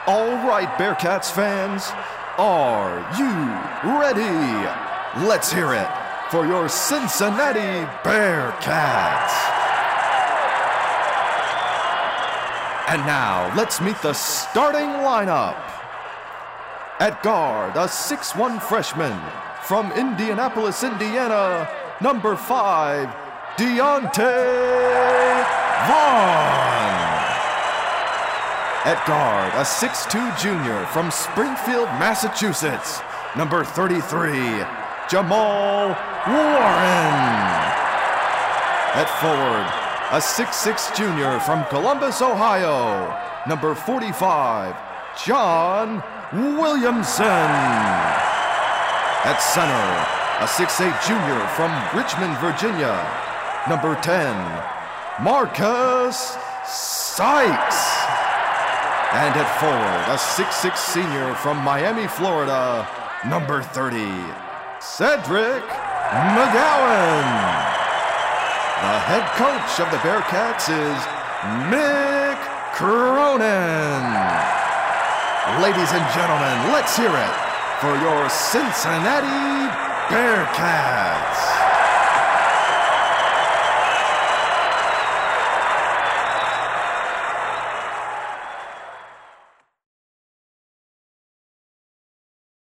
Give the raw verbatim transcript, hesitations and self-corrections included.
All right, Bearcats fans, are you ready? Let's hear it for your Cincinnati Bearcats. And now, let's meet the starting lineup. At guard, a six one freshman from Indianapolis, Indiana, number five, Deontay Vaughn. At guard, a six two junior from Springfield, Massachusetts, number thirty-three, Jamal Warren. At forward, a six six junior from Columbus, Ohio, number forty-five, John Williamson. At center, a six eight junior from Richmond, Virginia, number ten, Marcus Sykes. And at forward, a six six senior from Miami, Florida, number thirty, Cedric McGowan. The head coach of the Bearcats is Mick Cronin. Ladies and gentlemen, let's hear it for your Cincinnati Bearcats.